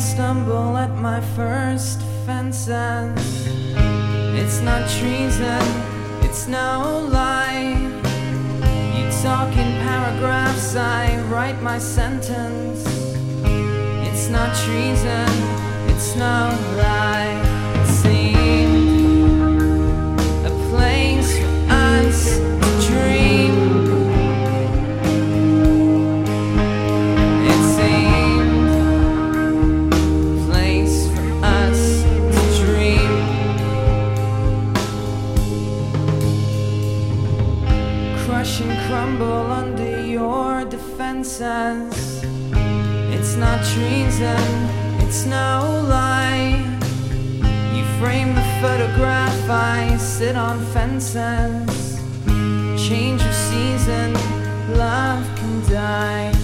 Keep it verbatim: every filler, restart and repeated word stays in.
stumble at my first offenses. It's not treason, it's no lie. You talk in paragraphs, I write my sentence. It's not treason, it's no lie. It seemed a place for us to dream. It seemed a place for us to dream. Crush and crumble under your defenses. It's not treason, it's no lie. You frame the photograph, I sit on fences. Change of season, love can die.